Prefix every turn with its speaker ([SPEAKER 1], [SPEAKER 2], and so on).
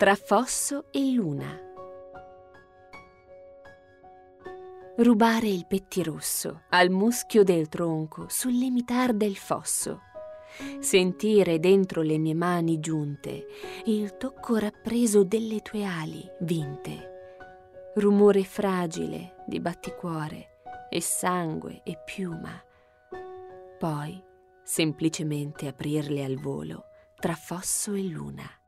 [SPEAKER 1] Tra fosso e luna. Rubare il pettirosso al muschio del tronco sul limitar del fosso. Sentire dentro le mie mani giunte il tocco rappreso delle tue ali vinte. Rumore fragile di batticuore e sangue e piuma. Poi semplicemente aprirle al volo tra fosso e luna.